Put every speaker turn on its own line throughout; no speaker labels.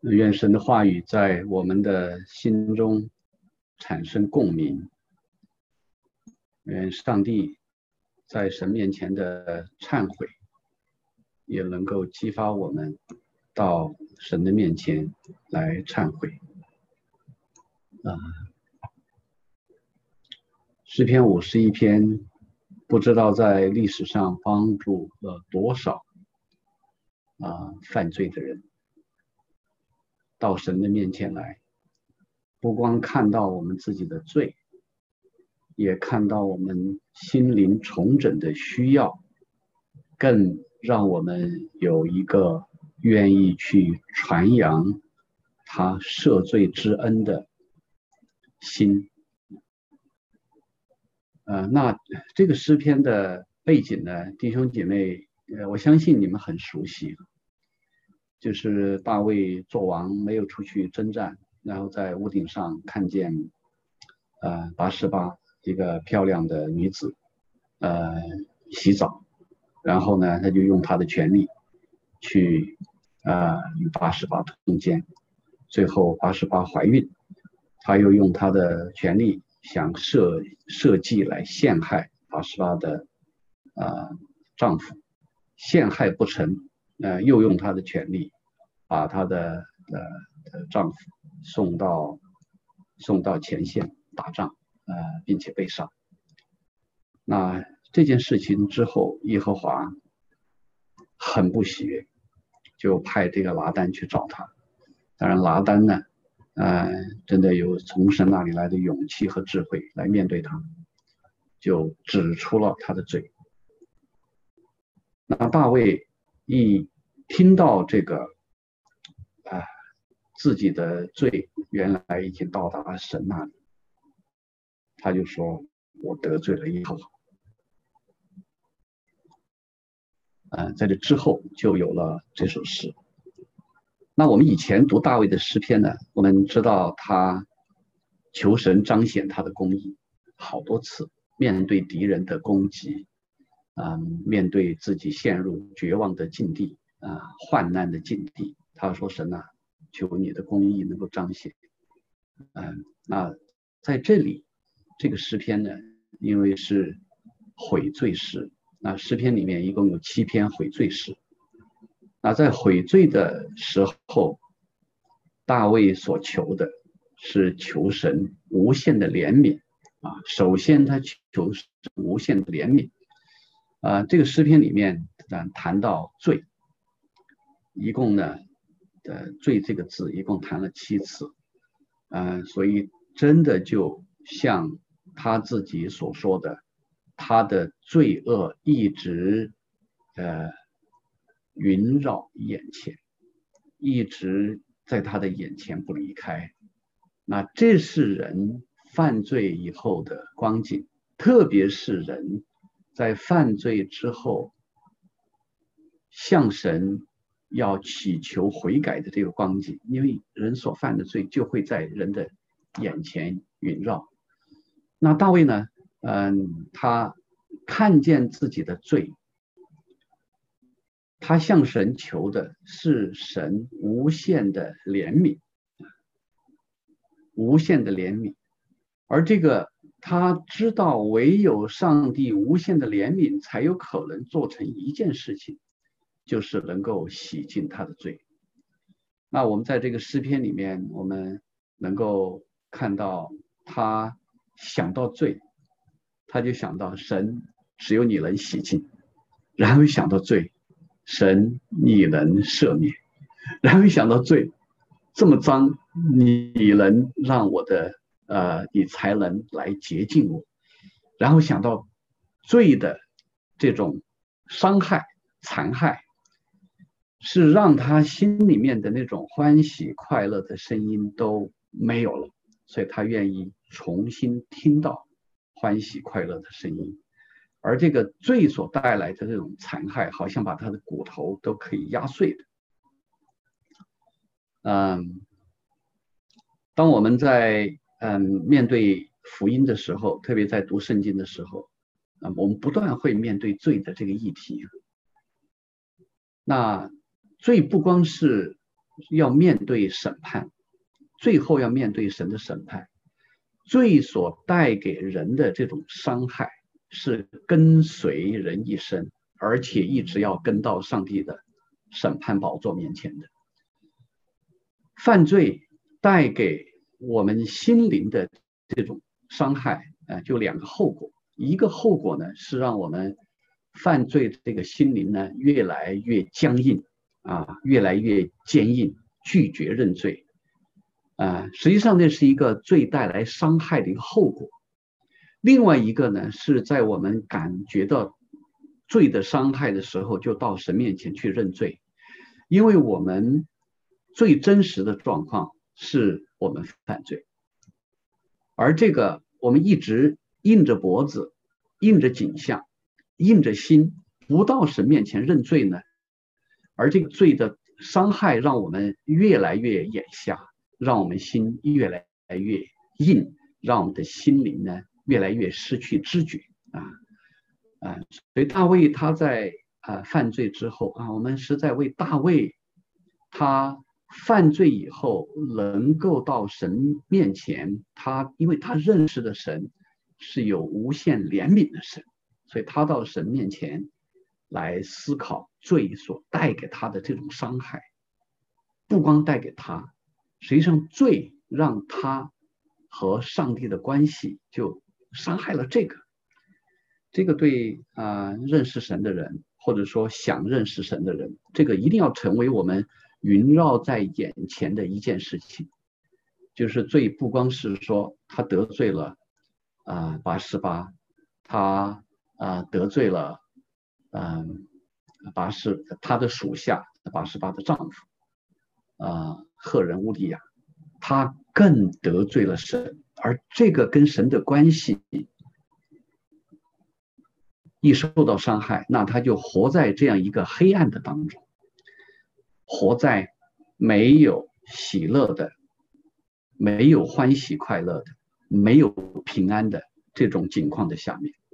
愿神的话语在我们的心中产生共鸣，愿上帝在神面前的忏悔也能够激发我们到神的面前来忏悔。诗篇51篇不知道在历史上帮助了多少犯罪的人到神的面前来，不光看到我们自己的罪，也看到我们心灵重整的需要，更让我们有一个愿意去传扬他赦罪之恩的心。那这个诗篇的背景呢，弟兄姐妹，我相信你们很熟悉，就是大卫做王没有出去征战，然后在屋顶上看见拔示巴一个漂亮的女子洗澡，然后呢他就用他的权力去与拔示巴通奸，最后拔示巴怀孕，他又用他的权力想设计来陷害拔示巴的丈夫，陷害不成，又用他的权力把他的丈夫送到前线打仗，并且被杀。那这件事情之后，耶和华很不喜悦，就派这个拿单去找他。当然拿单呢真的有从神那里来的勇气和智慧来面对他，就指出了他的罪。那大卫一听到这个自己的罪原来已经到达神那里，他就说我得罪了耶和华。在这之后就有了这首诗。那我们以前读大卫的诗篇呢，我们知道他求神彰显他的公义好多次，面对敌人的攻击，面对自己陷入绝望的境地患难的境地，他说神啊，求你的公义能够彰显。那在这里这个诗篇呢，因为是悔罪诗，那诗篇里面一共有7篇悔罪诗。那在悔罪的时候，大卫所求的是求神无限的怜悯首先他求无限的怜悯这个诗篇里面谈到罪，一共呢罪这个字一共谈了7次所以真的就像他自己所说的，他的罪恶一直萦绕眼前，一直在他的眼前不离开。那这是人犯罪以后的光景，特别是人在犯罪之后向神要祈求悔改的这个光景，因为人所犯的罪就会在人的眼前萦绕。那大卫呢他看见自己的罪，他向神求的是神无限的怜悯，无限的怜悯。而这个他知道唯有上帝无限的怜悯才有可能做成一件事情，就是能够洗净他的罪。那我们在这个诗篇里面，我们能够看到他想到罪，他就想到神只有你能洗净，然后想到罪，神你能赦免，然后想到罪这么脏，你能让我的你才能来洁净我，然后想到罪的这种伤害残害，是让他心里面的那种欢喜快乐的声音都没有了，所以他愿意重新听到欢喜快乐的声音。而这个罪所带来的这种残害，好像把他的骨头都可以压碎的。当我们在面对福音的时候，特别在读圣经的时候我们不断会面对罪的这个议题。那罪不光是要面对审判，最后要面对神的审判。罪所带给人的这种伤害是跟随人一生，而且一直要跟到上帝的审判宝座面前的。犯罪带给我们心灵的这种伤害，就两个后果。一个后果呢，是让我们犯罪的这个心灵呢越来越僵硬越来越坚硬，拒绝认罪实际上这是一个罪带来伤害的一个后果。另外一个呢，是在我们感觉到罪的伤害的时候，就到神面前去认罪，因为我们最真实的状况是我们犯罪，而这个我们一直硬着脖子、硬着颈项、硬着心，不到神面前认罪呢，而这个罪的伤害让我们越来越眼瞎，让我们心越来越硬，让我们的心灵呢越来越失去知觉所以大卫他在犯罪之后我们实在为大卫他犯罪以后能够到神面前，因为他认识的神是有无限怜悯的神，所以他到神面前来思考罪所带给他的这种伤害。不光带给他，实际上罪让他和上帝的关系就伤害了这个对认识神的人，或者说想认识神的人，这个一定要成为我们萦绕在眼前的一件事情。就是罪不光是说他得罪了拔示巴，他得罪了他的属下拔示巴的丈夫赫人乌利亚，他更得罪了神，而这个跟神的关系一受到伤害，那他就活在这样一个黑暗的当中，活在没有喜乐的、没有欢喜快乐的、没有平安的这种境况的下面。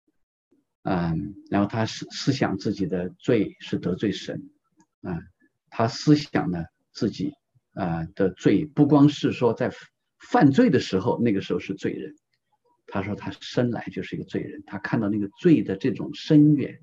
然后他思想自己的罪是得罪神他思想呢自己的罪不光是说在犯罪的时候，那个时候是罪人，他说他生来就是一个罪人，他看到那个罪的这种深远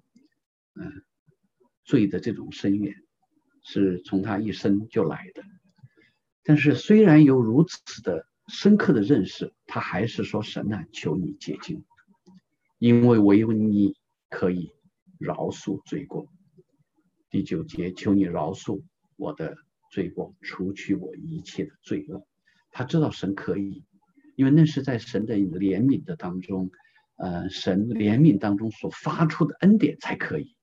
罪的这种深远是从他一生就来的。但是虽然有如此的深刻的认识，他还是说神求你洁净，因为唯有你可以饶恕罪过。第9节，求你饶恕我的罪过，除去我一切的罪恶。他知道神可以，因为那是在神的怜悯的当中神怜悯当中所发出的恩典才可以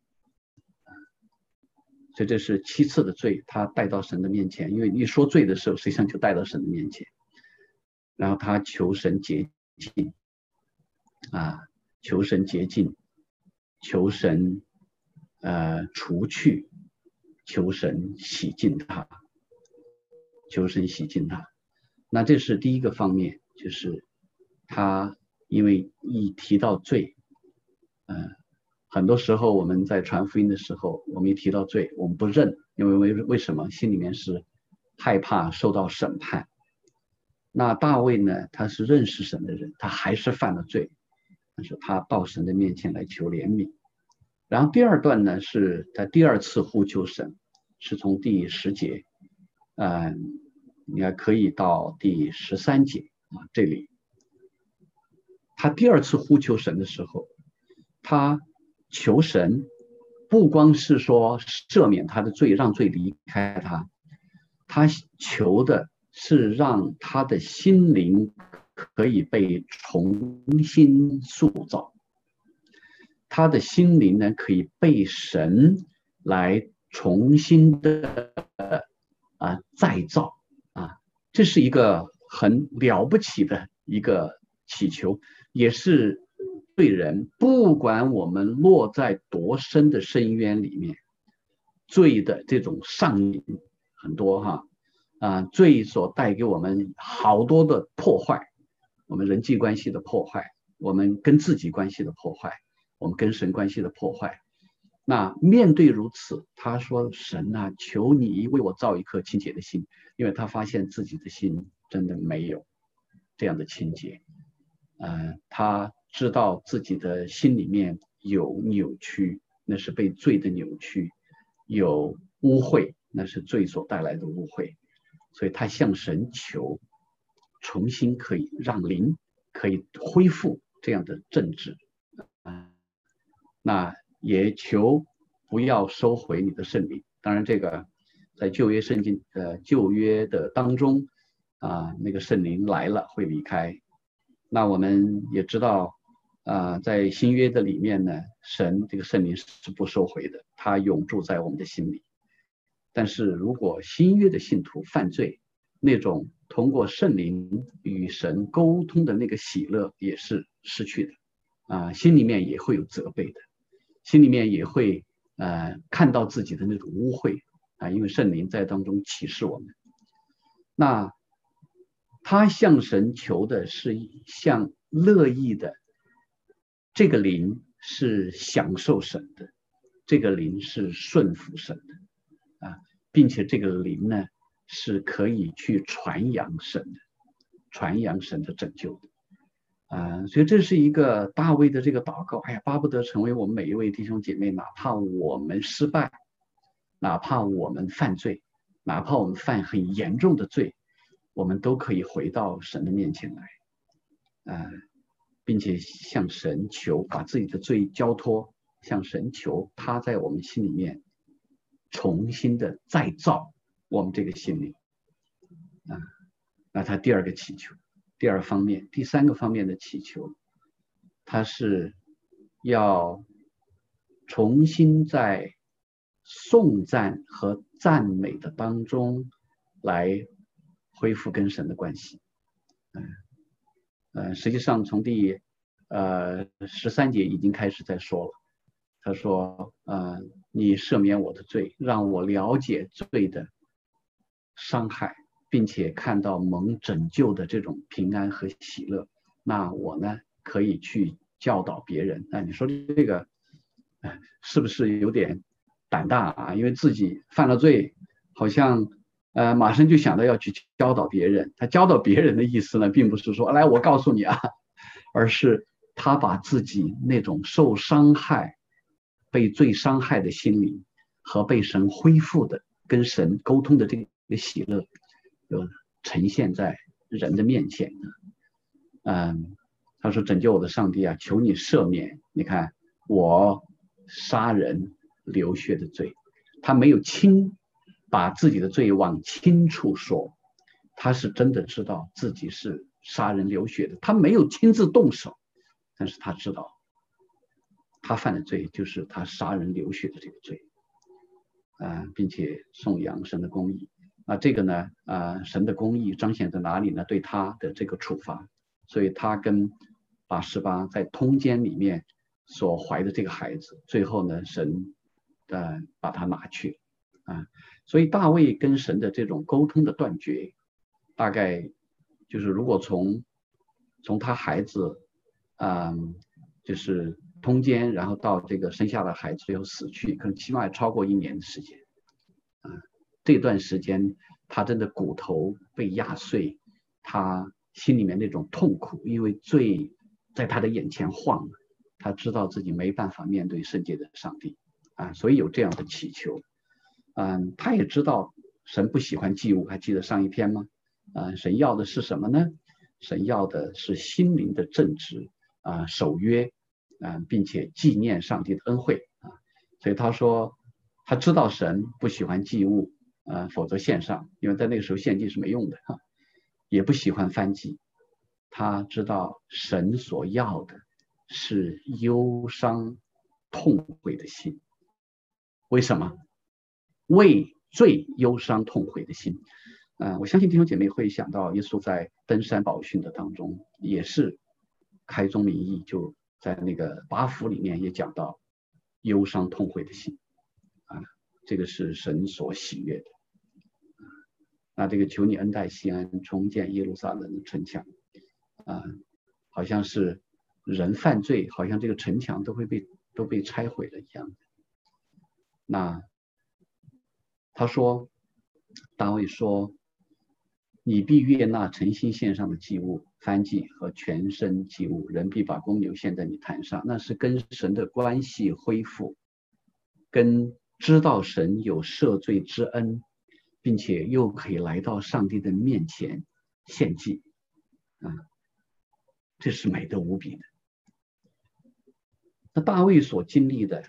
所以这是7次的罪他带到神的面前，因为一说罪的时候实际上就带到神的面前，然后他求神洁净求神洁净，求神除去，求神洗净他，求神洗净他。那这是第一个方面，就是他因为一提到罪很多时候我们在传福音的时候，我们一提到罪我们不认，因为什么？心里面是害怕受到审判。那大卫呢，他是认识神的人，他还是犯了罪，但是他到神的面前来求怜悯。然后第二段呢，是他第2次呼求神，是从第10节你还可以到第13节这里他第2次呼求神的时候，他求神不光是说赦免他的罪，让罪离开他，他求的是让他的心灵可以被重新塑造，他的心灵呢可以被神来重新的再造这是一个很了不起的一个祈求，也是对人不管我们落在多深的深渊里面，罪的这种上瘾很多罪所带给我们好多的破坏，我们人际关系的破坏，我们跟自己关系的破坏，我们跟神关系的破坏那面对如此，他说：“神啊，求你为我造一颗清洁的心。”因为他发现自己的心真的没有这样的清洁。他知道自己的心里面有扭曲，那是被罪的扭曲；有污秽，那是罪所带来的污秽。所以他向神求，重新可以让灵可以恢复这样的正直。那也求不要收回你的圣灵。当然，这个在旧约圣经旧约的当中那个圣灵来了会离开。那我们也知道在新约的里面呢，神这个圣灵是不收回的，他永住在我们的心里。但是如果新约的信徒犯罪，那种通过圣灵与神沟通的那个喜乐也是失去的心里面也会有责备的，心里面也会看到自己的那种污秽因为圣灵在当中启示我们。那他向神求的是向乐意的，这个灵是享受神的，这个灵是顺服神的并且这个灵呢是可以去传扬神的，传扬神的拯救的所以这是一个大卫的这个祷告。巴不得成为我们每一位弟兄姐妹，哪怕我们失败，哪怕我们犯罪，哪怕我们犯很严重的罪，我们都可以回到神的面前来并且向神求，把自己的罪交托，向神求他在我们心里面重新的再造我们这个心灵那他第二个祈求，第二方面，第三个方面的祈求，他是要重新在颂赞和赞美的当中来恢复跟神的关系实际上从第13节已经开始在说了。他说你赦免我的罪，让我了解罪的伤害，并且看到蒙拯救的这种平安和喜乐，那我呢可以去教导别人。你说这个是不是有点胆大因为自己犯了罪，好像马上就想到要去教导别人。他教导别人的意思呢，并不是说来我告诉你而是他把自己那种受伤害、被罪伤害的心灵和被神恢复的、跟神沟通的这个喜乐，呈现在人的面前他说：“拯救我的上帝求你赦免，你看我杀人流血的罪。”他没有把自己的罪往轻处说，他是真的知道自己是杀人流血的，他没有亲自动手，但是他知道他犯的罪就是他杀人流血的这个罪并且颂扬神的公义。这个呢神的公义彰显在哪里呢？对他的这个处罚，所以他跟拔示巴在通奸里面所怀的这个孩子，最后呢神把他拿去所以大卫跟神的这种沟通的断绝，大概就是如果从他孩子就是通奸，然后到这个生下的孩子最后死去，可能起码超过1年的时间这段时间他真的骨头被压碎，他心里面那种痛苦，因为罪在他的眼前晃了，他知道自己没办法面对圣洁的上帝所以有这样的祈求他也知道神不喜欢祭物，还记得上一篇吗神要的是什么呢？神要的是心灵的正直守约并且纪念上帝的恩惠所以他说他知道神不喜欢祭物否则献上，因为在那个时候献祭是没用的也不喜欢燔祭。他知道神所要的是忧伤痛悔的心。为什么？为罪忧伤痛悔的心我相信弟兄姐妹会想到耶稣在登山宝训的当中也是开宗明义，就在那个8福里面也讲到忧伤痛悔的心这个是神所喜悦的这个求你恩待西安，重建耶路撒冷的城墙好像是人犯罪，好像这个城墙都被拆毁了一样的那他说，大卫说，你必悦纳诚心献上的祭物、燔祭和全身祭物，人必把公牛献在你坛上。那是跟神的关系恢复，跟知道神有赦罪之恩，并且又可以来到上帝的面前献祭啊，这是美得无比的。那大卫所经历的，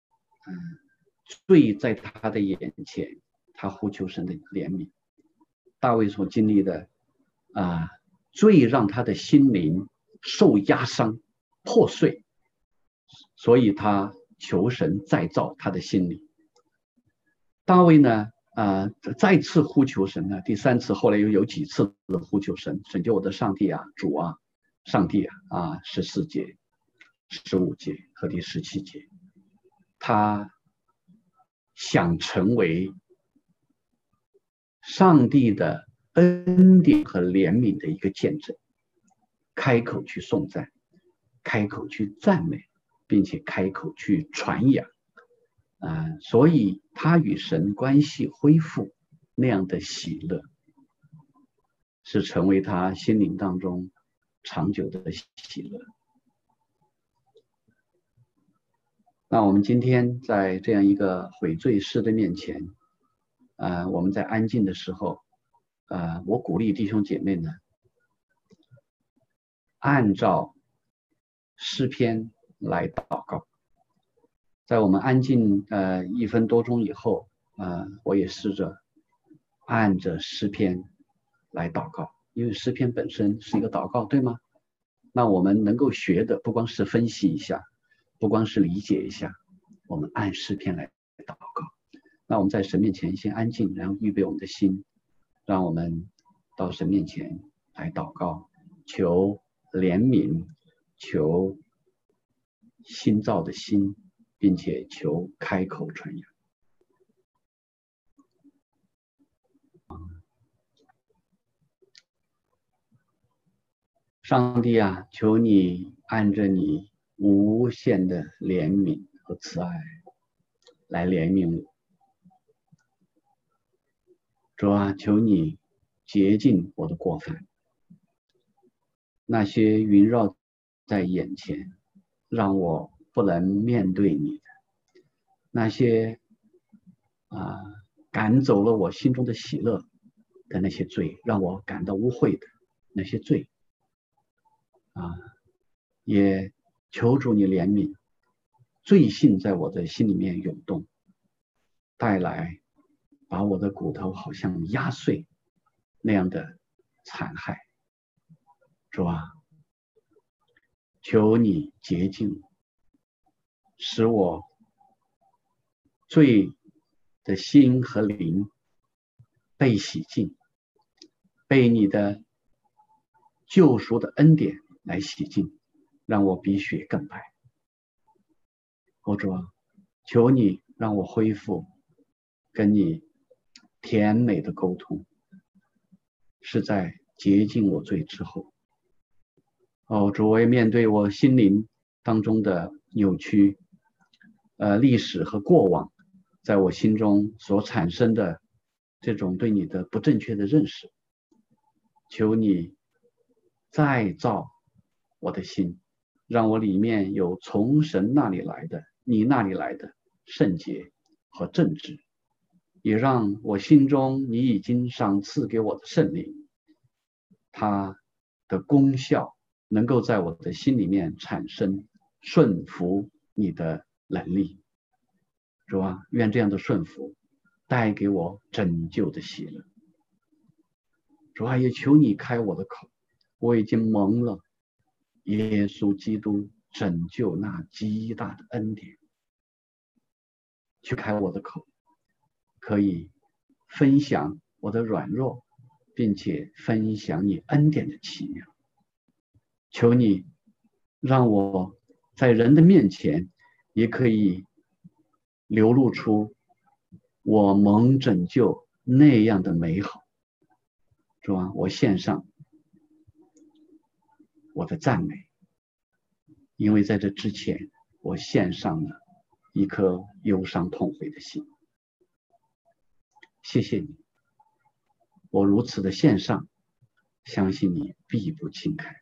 罪在他的眼前，他呼求神的怜悯。大卫所经历的罪让他的心灵受压伤、破碎，所以他求神再造他的心灵。大卫呢，再次呼求神呢，第3次，后来又有几次的呼求神，拯救我的上帝啊，主啊，上帝啊，14节、15节和第17节，他想成为上帝的恩典和怜悯的一个见证，开口去颂赞，开口去赞美，并且开口去传扬。所以他与神关系恢复那样的喜乐，是成为他心灵当中长久的喜乐。那我们今天在这样一个悔罪师的面前，我们在安静的时候，我鼓励弟兄姐妹呢，按照诗篇来祷告。在我们安静1分多钟以后，我也试着按着诗篇来祷告，因为诗篇本身是一个祷告，对吗？那我们能够学的不光是分析一下，不光是理解一下，我们按诗篇来祷告。那我们在神面前先安静，然后预备我们的心，让我们到神面前来祷告，求怜悯，求新造的心，并且求开口传扬。上帝啊，求你按着你无限的怜悯和慈爱来怜悯我。主啊，求你洁净我的过犯，那些萦绕在眼前让我不能面对你的，那些赶走了我心中的喜乐的那些罪，让我感到污秽的那些罪，也求主你怜悯，罪性在我的心里面涌动，带来把我的骨头好像压碎那样的残害。主啊，求你洁净，使我罪的心和灵被洗净，被你的救赎的恩典来洗净，让我比雪更白。主啊，求你让我恢复跟你甜美的沟通，是在洁净我罪之后。主，我也面对我心灵当中的扭曲，历史和过往在我心中所产生的这种对你的不正确的认识，求你再造我的心，让我里面有从神那里来的、你那里来的圣洁和正直，也让我心中你已经赏赐给我的圣灵，它的功效能够在我的心里面产生顺服你的能力。主啊，愿这样的顺服带给我拯救的喜乐。主啊，也求你开我的口，我已经蒙了耶稣基督拯救那极大的恩典，去开我的口，可以分享我的软弱，并且分享你恩典的奇妙。求你让我在人的面前也可以流露出我蒙拯救那样的美好。主啊，我献上我的赞美，因为在这之前我献上了一颗忧伤痛悔的心。谢谢你，我如此的献上，相信你必不轻看。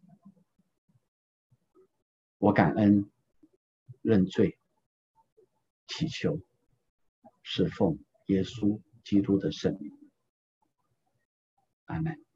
我感恩、认罪、祈求，是奉耶稣基督的圣名。阿门。